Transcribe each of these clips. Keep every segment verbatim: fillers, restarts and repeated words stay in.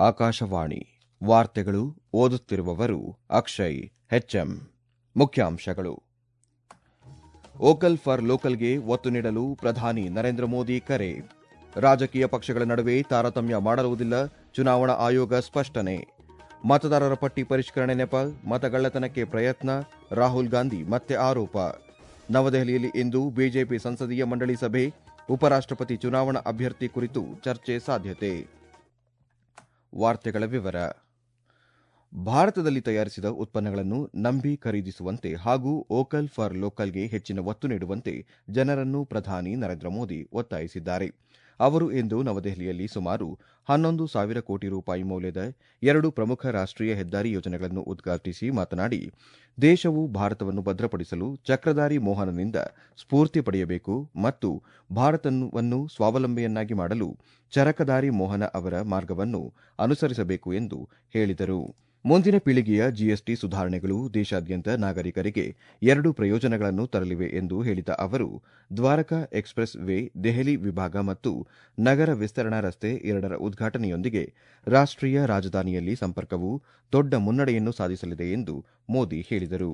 ಆಕಾಶವಾಣಿ ವಾರ್ತೆಗಳು ಓದುತ್ತಿರುವವರು ಅಕ್ಷಯ್ ಹೆಚ್ಎಂ. ಮುಖ್ಯಾಂಶಗಳು: ವೋಕಲ್ ಫಾರ್ ಲೋಕಲ್ಗೆ ಒತ್ತು ನೀಡಲು ಪ್ರಧಾನಿ ನರೇಂದ್ರ ಮೋದಿ ಕರೆ. ರಾಜಕೀಯ ಪಕ್ಷಗಳ ನಡುವೆ ತಾರತಮ್ಯ ಮಾಡಲಾಗುವುದಿಲ್ಲ, ಚುನಾವಣಾ ಆಯೋಗ ಸ್ಪಷ್ಟನೆ. ಮತದಾರರ ಪಟ್ಟಿ ಪರಿಷ್ಕರಣೆ ನೆಪ, ಮತಗಳ್ಳತನಕ್ಕೆ ಪ್ರಯತ್ನ, ರಾಹುಲ್ ಗಾಂಧಿ ಮತ್ತೆ ಆರೋಪ. ನವದೆಹಲಿಯಲ್ಲಿ ಇಂದು ಬಿಜೆಪಿ ಸಂಸದೀಯ ಮಂಡಳಿ ಸಭೆ, ಉಪರಾಷ್ಟ್ರಪತಿ ಚುನಾವಣಾ ಅಭ್ಯರ್ಥಿ ಕುರಿತು ಚರ್ಚೆ ಸಾಧ್ಯತೆ. ವಾರ್ತೆಗಳ ವಿವರ. ಭಾರತದಲ್ಲಿ ತಯಾರಿಸಿದ ಉತ್ಪನ್ನಗಳನ್ನು ನಂಬಿ ಖರೀದಿಸುವಂತೆ ಹಾಗೂ ವೋಕಲ್ ಫಾರ್ ಲೋಕಲ್ಗೆ ಹೆಚ್ಚಿನ ಒತ್ತು ನೀಡುವಂತೆ ಜನರನ್ನು ಪ್ರಧಾನಿ ನರೇಂದ್ರ ಮೋದಿ ಒತ್ತಾಯಿಸಿದ್ದಾರೆ. ಅವರು ಇಂದು ನವದೆಹಲಿಯಲ್ಲಿ ಸುಮಾರು ಹನ್ನೊಂದು ಸಾವಿರ ಕೋಟಿ ರೂಪಾಯಿ ಮೌಲ್ಯದ ಎರಡು ಪ್ರಮುಖ ರಾಷ್ಟೀಯ ಹೆದ್ದಾರಿ ಯೋಜನೆಗಳನ್ನು ಉದ್ಘಾಟಿಸಿ ಮಾತನಾಡಿ, ದೇಶವು ಭಾರತವನ್ನು ಭದ್ರಪಡಿಸಲು ಚಕ್ರಧಾರಿ ಮೋಹನನಿಂದ ಸ್ಫೂರ್ತಿ ಪಡೆಯಬೇಕು ಮತ್ತು ಭಾರತವನ್ನು ಸ್ವಾವಲಂಬಿಯನ್ನಾಗಿ ಮಾಡಲು ಚರಕಧಾರಿ ಮೋಹನ ಅವರ ಮಾರ್ಗವನ್ನು ಅನುಸರಿಸಬೇಕು ಎಂದು ಹೇಳಿದರು. ಮುಂದಿನ ಪೀಳಿಗೆಯ ಜಿಎಸ್ಟಿ ಸುಧಾರಣೆಗಳು ದೇಶಾದ್ಯಂತ ನಾಗರಿಕರಿಗೆ ಎರಡು ಪ್ರಯೋಜನಗಳನ್ನು ತರಲಿವೆ ಎಂದು ಹೇಳಿದ ಅವರು, ದ್ವಾರಕಾ ಎಕ್ಸ್ಪ್ರೆಸ್ ವೇ ದೆಹಲಿ ವಿಭಾಗ ಮತ್ತು ನಗರ ವಿಸ್ತರಣಾ ರಸ್ತೆ ಎರಡರ ಉದ್ಘಾಟನೆಯೊಂದಿಗೆ ರಾಷ್ಟೀಯ ರಾಜಧಾನಿಯಲ್ಲಿ ಸಂಪರ್ಕವು ದೊಡ್ಡ ಮುನ್ನಡೆಯನ್ನು ಸಾಧಿಸಲಿದೆ ಎಂದು ಮೋದಿ ಹೇಳಿದರು.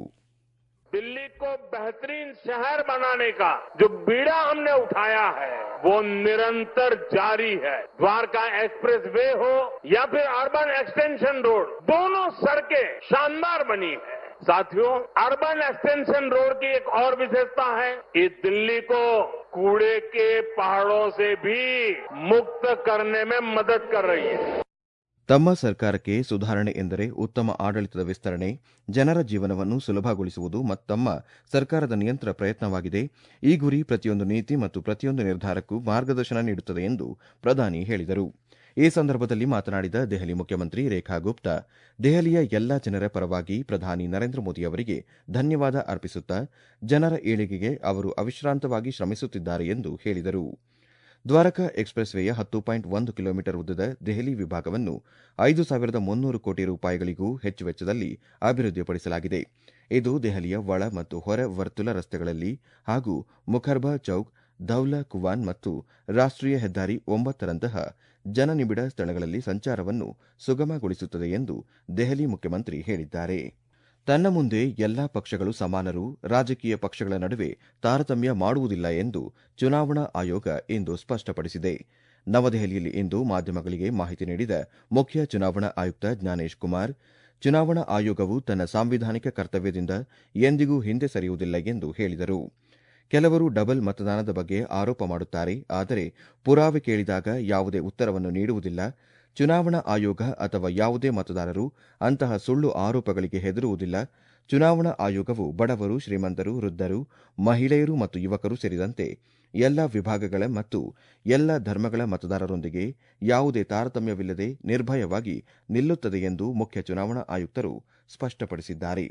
दिल्ली को बेहतरीन शहर बनाने का जो बीड़ा हमने उठाया है वो निरंतर जारी है. द्वारका एक्सप्रेस वे हो या फिर अर्बन एक्सटेंशन रोड, दोनों सड़कें शानदार बनी है. साथियों, अर्बन एक्सटेंशन रोड की एक और विशेषता है, ये दिल्ली को कूड़े के पहाड़ों से भी मुक्त करने में मदद कर रही है. ತಮ್ಮ ಸರ್ಕಾರಕ್ಕೆ ಸುಧಾರಣೆ ಎಂದರೆ ಉತ್ತಮ ಆಡಳಿತದ ವಿಸ್ತರಣೆ, ಜನರ ಜೀವನವನ್ನು ಸುಲಭಗೊಳಿಸುವುದು ಮತ್ತು ತಮ್ಮ ಸರ್ಕಾರದ ನಿರಂತರ ಪ್ರಯತ್ನವಾಗಿದೆ. ಈ ಗುರಿ ಪ್ರತಿಯೊಂದು ನೀತಿ ಮತ್ತು ಪ್ರತಿಯೊಂದು ನಿರ್ಧಾರಕ್ಕೂ ಮಾರ್ಗದರ್ಶನ ನೀಡುತ್ತದೆ ಎಂದು ಪ್ರಧಾನಿ ಹೇಳಿದರು. ಈ ಸಂದರ್ಭದಲ್ಲಿ ಮಾತನಾಡಿದ ದೆಹಲಿ ಮುಖ್ಯಮಂತ್ರಿ ರೇಖಾ ಗುಪ್ತಾ, ದೆಹಲಿಯ ಎಲ್ಲಾ ಜನರ ಪರವಾಗಿ ಪ್ರಧಾನಿ ನರೇಂದ್ರ ಮೋದಿ ಅವರಿಗೆ ಧನ್ಯವಾದ ಅರ್ಪಿಸುತ್ತಾ ಜನರ ಏಳಿಗೆಗೆ ಅವರು ಅವಿಶ್ರಾಂತವಾಗಿ ಶ್ರಮಿಸುತ್ತಿದ್ದಾರೆ ಎಂದು ಹೇಳಿದರು. ದ್ವಾರಕಾ ಎಕ್ಸ್ಪ್ರೆಸ್ ವೇಯ ಹತ್ತು ಪಾಯಿಂಟ್ ಒಂದು ಕಿಲೋಮೀಟರ್ ಉದ್ದದ ದೆಹಲಿ ವಿಭಾಗವನ್ನು ಐದು ಸಾವಿರದ ಮುನ್ನೂರು ಕೋಟಿ ರೂಪಾಯಿಗಳಿಗೂ ಹೆಚ್ಚು ವೆಚ್ಚದಲ್ಲಿ ಅಭಿವೃದ್ಧಿಪಡಿಸಲಾಗಿದೆ. ಇದು ದೆಹಲಿಯ ಒಳ ಮತ್ತು ಹೊರ ವರ್ತುಲ ರಸ್ತೆಗಳಲ್ಲಿ ಹಾಗೂ ಮುಖರ್ಬಾ ಚೌಕ್, ಧೌಲಾ ಕುವಾನ್ ಮತ್ತು ರಾಷ್ಟೀಯ ಹೆದ್ದಾರಿ ಒಂಬತ್ತರಂತಹ ಜನನಿಬಿಡ ಸ್ಥಳಗಳಲ್ಲಿ ಸಂಚಾರವನ್ನು ಸುಗಮಗೊಳಿಸುತ್ತದೆ ಎಂದು ದೆಹಲಿ ಮುಖ್ಯಮಂತ್ರಿ ಹೇಳಿದ್ದಾರೆ. ತನ್ನ ಮುಂದೆ ಎಲ್ಲಾ ಪಕ್ಷಗಳು ಸಮಾನರು, ರಾಜಕೀಯ ಪಕ್ಷಗಳ ನಡುವೆ ತಾರತಮ್ಯ ಮಾಡುವುದಿಲ್ಲ ಎಂದು ಚುನಾವಣಾ ಆಯೋಗ ಇಂದು ಸ್ಪಷ್ಟಪಡಿಸಿದೆ. ನವದೆಹಲಿಯಲ್ಲಿ ಇಂದು ಮಾಧ್ಯಮಗಳಿಗೆ ಮಾಹಿತಿ ನೀಡಿದ ಮುಖ್ಯ ಚುನಾವಣಾ ಆಯುಕ್ತ ಜ್ಞಾನೇಶ್ ಕುಮಾರ್, ಚುನಾವಣಾ ಆಯೋಗವು ತನ್ನ ಸಾಂವಿಧಾನಿಕ ಕರ್ತವ್ಯದಿಂದ ಎಂದಿಗೂ ಹಿಂದೆ ಸರಿಯುವುದಿಲ್ಲ ಎಂದು ಹೇಳಿದರು. ಕೆಲವರು ಡಬಲ್ ಮತದಾನದ ಬಗ್ಗೆ ಆರೋಪ ಮಾಡುತ್ತಾರೆ, ಆದರೆ ಪುರಾವೆ ಕೇಳಿದಾಗ ಯಾವುದೇ ಉತ್ತರವನ್ನು ನೀಡುವುದಿಲ್ಲ. ಚುನಾವಣಾ ಆಯೋಗ ಅಥವಾ ಯಾವುದೇ ಮತದಾರರು ಅಂತಹ ಸುಳ್ಳು ಆರೋಪಗಳಿಗೆ ಹೆದರುವುದಿಲ್ಲ. ಚುನಾವಣಾ ಆಯೋಗವು ಬಡವರು, ಶ್ರೀಮಂತರು, ವೃದ್ಧರು, ಮಹಿಳೆಯರು ಮತ್ತು ಯುವಕರು ಸೇರಿದಂತೆ ಎಲ್ಲ ವಿಭಾಗಗಳ ಮತ್ತು ಎಲ್ಲ ಧರ್ಮಗಳ ಮತದಾರರೊಂದಿಗೆ ಯಾವುದೇ ತಾರತಮ್ಯವಿಲ್ಲದೆ ನಿರ್ಭಯವಾಗಿ ನಿಲ್ಲುತ್ತದೆ ಎಂದು ಮುಖ್ಯ ಚುನಾವಣಾ ಆಯುಕ್ತರು ಸ್ಪಷ್ಟಪಡಿಸಿದ್ದಾರೆ.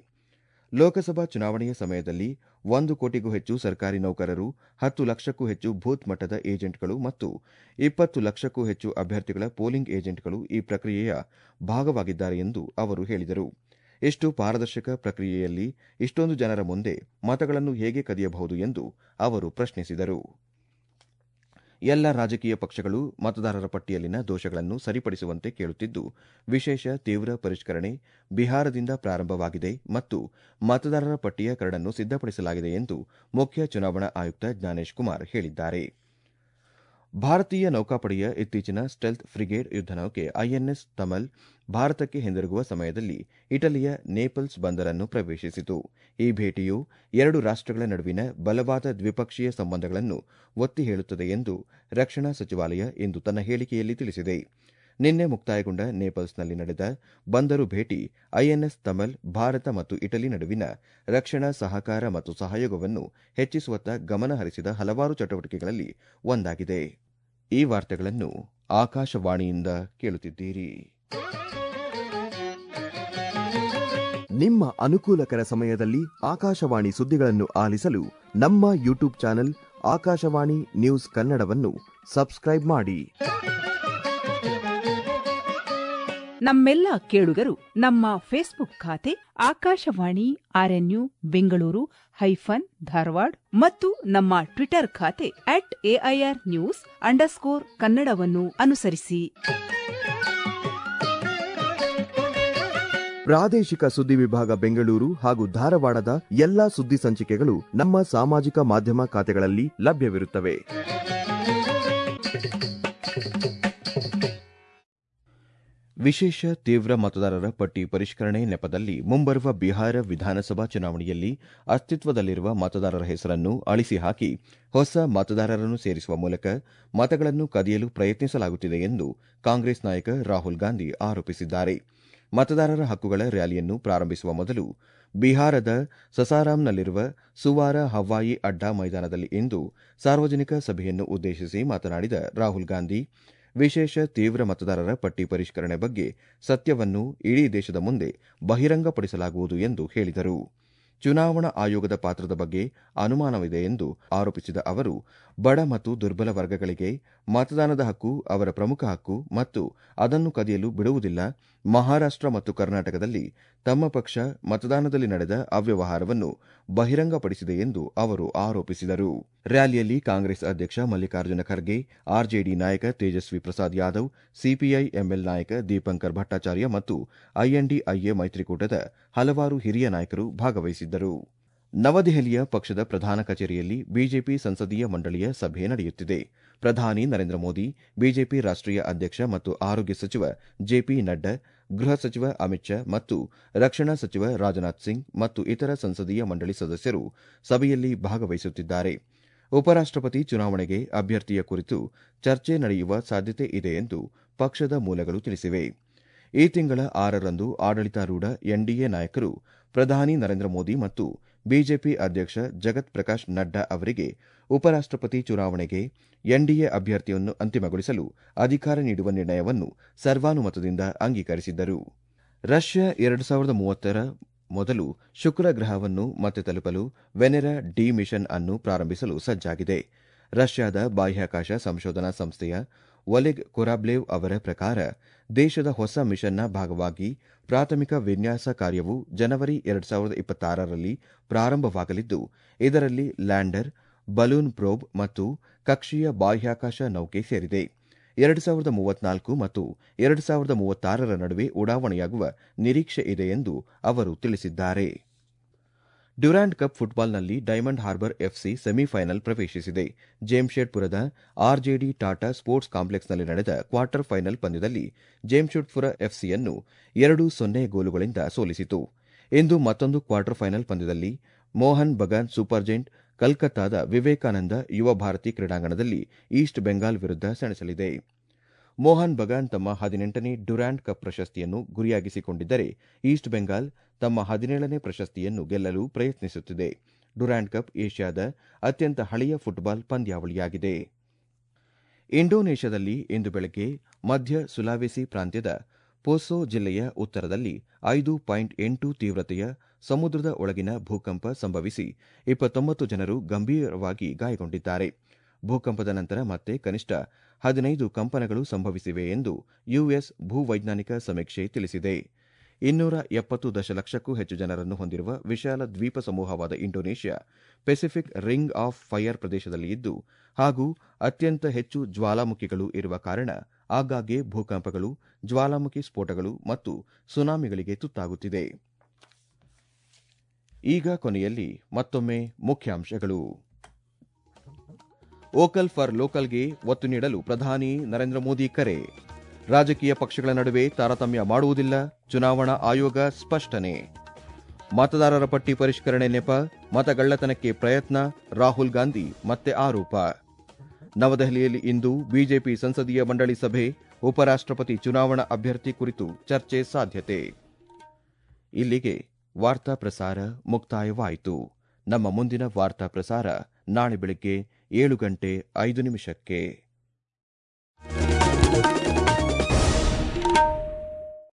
ಲೋಕಸಭಾ ಚುನಾವಣೆಯ ಸಮಯದಲ್ಲಿ ಒಂದು ಕೋಟಿಗೂ ಹೆಚ್ಚು ಸರ್ಕಾರಿ ನೌಕರರು, ಹತ್ತು ಲಕ್ಷಕ್ಕೂ ಹೆಚ್ಚು ಬೂತ್ ಮಟ್ಟದ ಏಜೆಂಟ್ಗಳು ಮತ್ತು ಇಪ್ಪತ್ತು ಲಕ್ಷಕ್ಕೂ ಹೆಚ್ಚು ಅಭ್ಯರ್ಥಿಗಳ ಪೋಲಿಂಗ್ ಏಜೆಂಟ್ಗಳು ಈ ಪ್ರಕ್ರಿಯೆಯ ಭಾಗವಾಗಿದ್ದಾರೆ ಎಂದು ಅವರು ಹೇಳಿದರು. ಇಷ್ಟು ಪಾರದರ್ಶಕ ಪ್ರಕ್ರಿಯೆಯಲ್ಲಿ ಇಷ್ಟೊಂದು ಜನರ ಮುಂದೆ ಮತಗಳನ್ನು ಹೇಗೆ ಕದಿಯಬಹುದು ಎಂದು ಅವರು ಪ್ರಶ್ನಿಸಿದರು. ಎಲ್ಲ ರಾಜಕೀಯ ಪಕ್ಷಗಳು ಮತದಾರರ ಪಟ್ಟಿಯಲ್ಲಿನ ದೋಷಗಳನ್ನು ಸರಿಪಡಿಸುವಂತೆ ಕೇಳುತ್ತಿದ್ದು, ವಿಶೇಷ ತೀವ್ರ ಪರಿಷ್ಕರಣೆ ಬಿಹಾರದಿಂದ ಪ್ರಾರಂಭವಾಗಿದೆ ಮತ್ತು ಮತದಾರರ ಪಟ್ಟಿಯ ಕರಡನ್ನು ಸಿದ್ದಪಡಿಸಲಾಗಿದೆ ಎಂದು ಮುಖ್ಯ ಚುನಾವಣಾ ಆಯುಕ್ತ ಜ್ಞಾನೇಶ್ ಕುಮಾರ್ ಹೇಳಿದ್ದಾರೆ. ಭಾರತೀಯ ನೌಕಾಪಡೆಯ ಇತ್ತೀಚಿನ ಸ್ಟೆಲ್ತ್ ಫ್ರಿಗೇಟ್ ಯುದ್ದನೌಕೆ ಐಎನ್ಎಸ್ ತಮಲ್ ಭಾರತಕ್ಕೆ ಹಿಂದಿರುಗುವ ಸಮಯದಲ್ಲಿ ಇಟಲಿಯ ನೇಪಲ್ಸ್ ಬಂದರನ್ನು ಪ್ರವೇಶಿಸಿತು. ಈ ಭೇಟಿಯು ಎರಡು ರಾಷ್ಟಗಳ ನಡುವಿನ ಬಲವಾದ ದ್ವಿಪಕ್ಷೀಯ ಸಂಬಂಧಗಳನ್ನು ಒತ್ತಿ ಹೇಳುತ್ತದೆ ಎಂದು ರಕ್ಷಣಾ ಸಚಿವಾಲಯ ಇಂದು ತನ್ನ ಹೇಳಿಕೆಯಲ್ಲಿ ತಿಳಿಸಿದೆ. ನಿನ್ನೆ ಮುಕ್ತಾಯಗೊಂಡ ನೇಪಲ್ಸ್ನಲ್ಲಿ ನಡೆದ ಬಂದರು ಭೇಟಿ ಐಎನ್ಎಸ್ ತಮಲ್ ಭಾರತ ಮತ್ತು ಇಟಲಿ ನಡುವಿನ ರಕ್ಷಣಾ ಸಹಕಾರ ಮತ್ತು ಸಹಯೋಗವನ್ನು ಹೆಚ್ಚಿಸುವತ್ತ ಗಮನ ಹರಿಸಿದ ಹಲವಾರು ಚಟುವಟಿಕೆಗಳಲ್ಲಿ ಒಂದಾಗಿದೆ. ಈ ವಾರ್ತೆಗಳನ್ನು ಆಕಾಶವಾಣಿಯಿಂದ ಕೇಳುತ್ತಿದ್ದೀರಿ. ನಿಮ್ಮ ಅನುಕೂಲಕರ ಸಮಯದಲ್ಲಿ ಆಕಾಶವಾಣಿ ಸುದ್ದಿಗಳನ್ನು ಆಲಿಸಲು ನಮ್ಮ ಯೂಟ್ಯೂಬ್ ಚಾನೆಲ್ ಆಕಾಶವಾಣಿ ನ್ಯೂಸ್ ಕನ್ನಡವನ್ನು ಸಬ್ಸ್ಕ್ರೈಬ್ ಮಾಡಿ. ನಮ್ಮೆಲ್ಲ ಕೇಳುಗರು ನಮ್ಮ ಫೇಸ್ಬುಕ್ ಖಾತೆ ಆಕಾಶವಾಣಿ ಆರ್ಎನ್ಯು ಬೆಂಗಳೂರು ಹೈಫನ್ ಧಾರವಾಡ ಮತ್ತು ನಮ್ಮ ಟ್ವಿಟರ್ ಖಾತೆ ಅಟ್ ಎಐಆರ್ ನ್ಯೂಸ್ ಅಂಡರ್ಸ್ಕೋರ್ ಕನ್ನಡವನ್ನು ಅನುಸರಿಸಿ. ಪ್ರಾದೇಶಿಕ ಸುದ್ದಿ ವಿಭಾಗ ಬೆಂಗಳೂರು ಹಾಗೂ ಧಾರವಾಡದ ಎಲ್ಲಾ ಸುದ್ದಿ ಸಂಚಿಕೆಗಳು ನಮ್ಮ ಸಾಮಾಜಿಕ ಮಾಧ್ಯಮ ಖಾತೆಗಳಲ್ಲಿ ಲಭ್ಯವಿರುತ್ತವೆ. ವಿಶೇಷ ತೀವ್ರ ಮತದಾರರ ಪಟ್ಟಿ ಪರಿಷ್ಕರಣೆ ನೆಪದಲ್ಲಿ ಮುಂಬರುವ ಬಿಹಾರ ವಿಧಾನಸಭಾ ಚುನಾವಣೆಯಲ್ಲಿ ಅಸ್ತಿತ್ವದಲ್ಲಿರುವ ಮತದಾರರ ಹೆಸರನ್ನು ಅಳಿಸಿ ಹಾಕಿ ಹೊಸ ಮತದಾರರನ್ನು ಸೇರಿಸುವ ಮೂಲಕ ಮತಗಳನ್ನು ಕದಿಯಲು ಪ್ರಯತ್ನಿಸಲಾಗುತ್ತಿದೆ ಎಂದು ಕಾಂಗ್ರೆಸ್ ನಾಯಕ ರಾಹುಲ್ ಗಾಂಧಿ ಆರೋಪಿಸಿದ್ದಾರೆ. ಮತದಾರರ ಹಕ್ಕುಗಳ ರ್ಯಾಲಿಯನ್ನು ಪ್ರಾರಂಭಿಸುವ ಮೊದಲು ಬಿಹಾರದ ಸಸಾರಾಂನಲ್ಲಿರುವ ಸುವಾರ ಹವಾಯಿ ಅಡ್ಡಾ ಮೈದಾನದಲ್ಲಿ ಇಂದು ಸಾರ್ವಜನಿಕ ಸಭೆಯನ್ನು ಉದ್ದೇಶಿಸಿ ಮಾತನಾಡಿದ ರಾಹುಲ್ ಗಾಂಧಿ, ವಿಶೇಷ ತೀವ್ರ ಮತದಾರರ ಪಟ್ಟಿ ಪರಿಷ್ಕರಣೆ ಬಗ್ಗೆ ಸತ್ಯವನ್ನು ಇಡೀ ದೇಶದ ಮುಂದೆ ಬಹಿರಂಗಪಡಿಸಲಾಗುವುದು ಎಂದು ಹೇಳಿದರು. ಚುನಾವಣಾ ಆಯೋಗದ ಪಾತ್ರದ ಬಗ್ಗೆ ಅನುಮಾನವಿದೆ ಎಂದು ಆರೋಪಿಸಿದ ಅವರು, ಬಡ ಮತ್ತು ದುರ್ಬಲ ವರ್ಗಗಳಿಗೆ ಮತದಾನದ ಹಕ್ಕು ಅವರ ಪ್ರಮುಖ ಹಕ್ಕು ಮತ್ತು ಅದನ್ನು ಕದಿಯಲು ಬಿಡುವುದಿಲ್ಲ. ಮಹಾರಾಷ್ಟ್ರ ಮತ್ತು ಕರ್ನಾಟಕದಲ್ಲಿ ತಮ್ಮ ಪಕ್ಷ ಮತದಾನದಲ್ಲಿ ನಡೆದ ಅವ್ಯವಹಾರವನ್ನು ಬಹಿರಂಗಪಡಿಸಿದೆ ಎಂದು ಅವರು ಆರೋಪಿಸಿದರು. ರ್ಯಾಲಿಯಲ್ಲಿ ಕಾಂಗ್ರೆಸ್ ಅಧ್ಯಕ್ಷ ಮಲ್ಲಿಕಾರ್ಜುನ ಖರ್ಗೆ, ಆರ್ಜೆಡಿ ನಾಯಕ ತೇಜಸ್ವಿ ಪ್ರಸಾದ್ ಯಾದವ್, ಸಿಪಿಐ ಎಂಎಲ್ ನಾಯಕ ದೀಪಂಕರ್ ಭಟ್ಟಾಚಾರ್ಯ ಮತ್ತು ಐಎನ್ಡಿಐಎ ಮೈತ್ರಿಕೂಟದ ಹಲವಾರು ಹಿರಿಯ ನಾಯಕರು ಭಾಗವಹಿಸಿದ್ದರು. ನವದೆಹಲಿಯ ಪಕ್ಷದ ಪ್ರಧಾನ ಕಚೇರಿಯಲ್ಲಿ ಬಿಜೆಪಿ ಸಂಸದೀಯ ಮಂಡಳಿಯ ಸಭೆ ನಡೆಯುತ್ತಿದೆ. ಪ್ರಧಾನಿ ನರೇಂದ್ರ ಮೋದಿ, ಬಿಜೆಪಿ ರಾಷ್ಟೀಯ ಅಧ್ಯಕ್ಷ ಮತ್ತು ಆರೋಗ್ಯ ಸಚಿವ ಜೆಪಿ ನಡ್ಡಾ, ಗೃಹ ಸಚಿವ ಅಮಿತ್ ಶಾ ಮತ್ತು ರಕ್ಷಣಾ ಸಚಿವ ರಾಜನಾಥ್ ಸಿಂಗ್ ಮತ್ತು ಇತರ ಸಂಸದೀಯ ಮಂಡಳಿ ಸದಸ್ಯರು ಸಭೆಯಲ್ಲಿ ಭಾಗವಹಿಸುತ್ತಿದ್ದಾರೆ. ಉಪರಾಷ್ಟಪತಿ ಚುನಾವಣೆಗೆ ಅಭ್ಯರ್ಥಿಯ ಕುರಿತು ಚರ್ಚೆ ನಡೆಯುವ ಸಾಧ್ಯತೆ ಇದೆ ಎಂದು ಪಕ್ಷದ ಮೂಲಗಳು ತಿಳಿಸಿವೆ. ಈ ತಿಂಗಳ ಆರರಂದು ಆಡಳಿತಾರೂಢ ಎನ್ಡಿಎ ನಾಯಕರು ಪ್ರಧಾನಿ ನರೇಂದ್ರ ಮೋದಿ ಮತ್ತು ಬಿಜೆಪಿ ಅಧ್ಯಕ್ಷ ಜಗತ್ ಪ್ರಕಾಶ್ ನಡ್ಡಾ ಅವರಿಗೆ ಉಪರಾಷ್ಟಪತಿ ಚುನಾವಣೆಗೆ ಎನ್ಡಿಎ ಅಭ್ಯರ್ಥಿಯನ್ನು ಅಂತಿಮಗೊಳಿಸಲು ಅಧಿಕಾರ ನೀಡುವ ನಿರ್ಣಯವನ್ನು ಸರ್ವಾನುಮತದಿಂದ ಅಂಗೀಕರಿಸಿದ್ದರು. ರಷ್ಯಾ ಎರಡು ಸಾವಿರದ ಮೂವತ್ತರ ಮೊದಲು ಶುಕ್ರ ಗ್ರಹವನ್ನು ಮತ್ತೆ ತಲುಪಲು ವೆನೆರಾ ಡಿ ಮಿಷನ್ ಅನ್ನು ಪ್ರಾರಂಭಿಸಲು ಸಜ್ಜಾಗಿದೆ. ರಷ್ಯಾದ ಬಾಹ್ಯಾಕಾಶ ಸಂಶೋಧನಾ ಸಂಸ್ಥೆಯ ಒಲೆಗ್ ಕೊರಾಬ್ಲೇವ್ ಅವರ ಪ್ರಕಾರ ದೇಶದ ಹೊಸ ಮಿಷನ್ನ ಭಾಗವಾಗಿ ಪ್ರಾಥಮಿಕ ವಿನ್ಯಾಸ ಕಾರ್ಯವು ಜನವರಿ ಎರಡು ಸಾವಿರದ ಇಪ್ಪತ್ತಾರರಲ್ಲಿ ಪ್ರಾರಂಭವಾಗಲಿದ್ದು, ಇದರಲ್ಲಿ ಲ್ಯಾಂಡರ್, ಬಲೂನ್ ಪ್ರೋಬ್ ಮತ್ತು ಕಕ್ಷೀಯ ಬಾಹ್ಯಾಕಾಶ ನೌಕೆ ಸೇರಿದೆ. ಎರಡು ಸಾವಿರದ ಮೂವತ್ನಾಲ್ಕು ಮತ್ತು ಎರಡು ಸಾವಿರದ ಮೂವತ್ತಾರರ ನಡುವೆ ಉಡಾವಣೆಯಾಗುವ ನಿರೀಕ್ಷೆ ಇದೆ ಎಂದು ಅವರು ತಿಳಿಸಿದ್ದಾರೆ. ಡ್ಯುರಾಂಡ್ ಕಪ್ ಫುಟ್ಬಾಲ್ನಲ್ಲಿ ಡೈಮಂಡ್ ಹಾರ್ಬರ್ ಎಫ್ಸಿ ಸೆಮಿಫೈನಲ್ ಪ್ರವೇಶಿಸಿದೆ. ಜೇಮ್ಶೆಡ್ಪುರದ ಆರ್ಜೆಡಿ ಟಾಟಾ ಸ್ಪೋರ್ಟ್ಸ್ ಕಾಂಪ್ಲೆಕ್ಸ್ನಲ್ಲಿ ನಡೆದ ಕ್ವಾರ್ಟರ್ ಫೈನಲ್ ಪಂದ್ಯದಲ್ಲಿ ಜೇಮ್ಶೆಡ್ಪುರ ಎಫ್ಸಿಯನ್ನು ಎರಡು ಸೊನ್ನೆ ಗೋಲುಗಳಿಂದ ಸೋಲಿಸಿತು. ಇಂದು ಮತ್ತೊಂದು ಕ್ವಾರ್ಟರ್ ಫೈನಲ್ ಪಂದ್ಯದಲ್ಲಿ ಮೋಹನ್ ಬಗಾನ್ ಸೂಪರ್ ಜೈಂಟ್ ಕಲ್ಕತ್ತಾದ ವಿವೇಕಾನಂದ ಯುವ ಭಾರತಿ ಕ್ರೀಡಾಂಗಣದಲ್ಲಿ ಈಸ್ಟ್ ಬೆಂಗಾಲ್ ವಿರುದ್ಧ ಸೆಣಸಲಿದೆ. ಮೋಹನ್ ಬಗಾನ್ ತಮ್ಮ ಹದಿನೆಂಟನೇ ಡ್ಯುರಾಂಡ್ ಕಪ್ ಪ್ರಶಸ್ತಿಯನ್ನು ಗುರಿಯಾಗಿಸಿಕೊಂಡಿದ್ದರೆ, ಈಸ್ಟ್ ಬೆಂಗಾಲ್ ತಮ್ಮ ಹದಿನೇಳನೇ ಪ್ರಶಸ್ತಿಯನ್ನು ಗೆಲ್ಲಲು ಪ್ರಯತ್ನಿಸುತ್ತಿದೆ. ಡ್ಯುರಾಂಡ್ ಕಪ್ ಏಷ್ಯಾದ ಅತ್ಯಂತ ಹಳೆಯ ಫುಟ್ಬಾಲ್ ಪಂದ್ಯಾವಳಿಯಾಗಿದೆ. ಇಂಡೋನೇಷ್ಯಾದಲ್ಲಿ ಇಂದು ಬೆಳಗ್ಗೆ ಮಧ್ಯ ಸುಲಾವೆಸಿ ಪ್ರಾಂತ್ಯದ ಪೋಸೊ ಜಿಲ್ಲೆಯ ಉತ್ತರದಲ್ಲಿ ಐದು ಪಾಯಿಂಟ್ ಎಂಟು ತೀವ್ರತೆಯ ಸಮುದ್ರದ ಒಳಗಿನ ಭೂಕಂಪ ಸಂಭವಿಸಿ ಇಪ್ಪತ್ತೊಂಬತ್ತು ಜನರು ಗಂಭೀರವಾಗಿ ಗಾಯಗೊಂಡಿದ್ದಾರೆ. ಭೂಕಂಪದ ನಂತರ ಮತ್ತೆ ಕನಿಷ್ಠ ಹದಿನೈದು ಕಂಪನಗಳು ಸಂಭವಿಸಿವೆ ಎಂದು ಯುಎಸ್ ಭೂವೈಜ್ಞಾನಿಕ ಸಮೀಕ್ಷೆ ತಿಳಿಸಿದೆ. ಇನ್ನೂರ ಎಪ್ಪತ್ತು ದಶಲಕ್ಷಕ್ಕೂ ಹೆಚ್ಚು ಜನರನ್ನು ಹೊಂದಿರುವ ವಿಶಾಲ ದ್ವೀಪ ಸಮೂಹವಾದ Indonesia Pacific ring of fire ಪ್ರದೇಶದಲ್ಲಿ ಇದ್ದು ಹಾಗೂ ಅತ್ಯಂತ ಹೆಚ್ಚು ಜ್ವಾಲಾಮುಖಿಗಳು ಇರುವ ಕಾರಣ ಆಗಾಗ್ಗೆ ಭೂಕಂಪಗಳು, ಜ್ವಾಲಾಮುಖಿ ಸ್ಫೋಟಗಳು ಮತ್ತು ಸುನಾಮಿಗಳಿಗೆ ತುತ್ತಾಗುತ್ತಿದೆ. ಈಗ ಕೊನೆಯಲ್ಲಿ ಮತ್ತೊಮ್ಮೆ ಮುಖ್ಯಾಂಶಗಳು. ವೋಕಲ್ ಫಾರ್ ಲೋಕಲ್ಗೆ ಒತ್ತು ನೀಡಲು ಪ್ರಧಾನಿ ನರೇಂದ್ರ ಮೋದಿ ಕರೆ. ರಾಜಕೀಯ ಪಕ್ಷಗಳ ನಡುವೆ ತಾರತಮ್ಯ ಮಾಡುವುದಿಲ್ಲ, ಚುನಾವಣಾ ಆಯೋಗ ಸ್ಪಷ್ಟನೆ. ಮತದಾರರ ಪಟ್ಟಿ ಪರಿಷ್ಕರಣೆ ನೆಪ, ಮತಗಳ್ಳತನಕ್ಕೆ ಪ್ರಯತ್ನ, ರಾಹುಲ್ ಗಾಂಧಿ ಮತ್ತೆ ಆರೋಪ. ನವದೆಹಲಿಯಲ್ಲಿ ಇಂದು ಬಿಜೆಪಿ ಸಂಸದೀಯ ಮಂಡಳಿ ಸಭೆ, ಉಪರಾಷ್ಟಪತಿ ಚುನಾವಣಾ ಅಭ್ಯರ್ಥಿ ಕುರಿತು ಚರ್ಚೆ ಸಾಧ್ಯತೆ. ಇಲ್ಲಿಗೆ ವಾರ್ತಾ ಪ್ರಸಾರ ಮುಕ್ತಾಯವಾಯಿತು. ನಮ್ಮ ಮುಂದಿನ ವಾರ್ತಾ ಪ್ರಸಾರ ನಾಳೆ ಬೆಳಗ್ಗೆ ಏಳು ಗಂಟೆ ಐದು ನಿಮಿಷಕ್ಕೆ.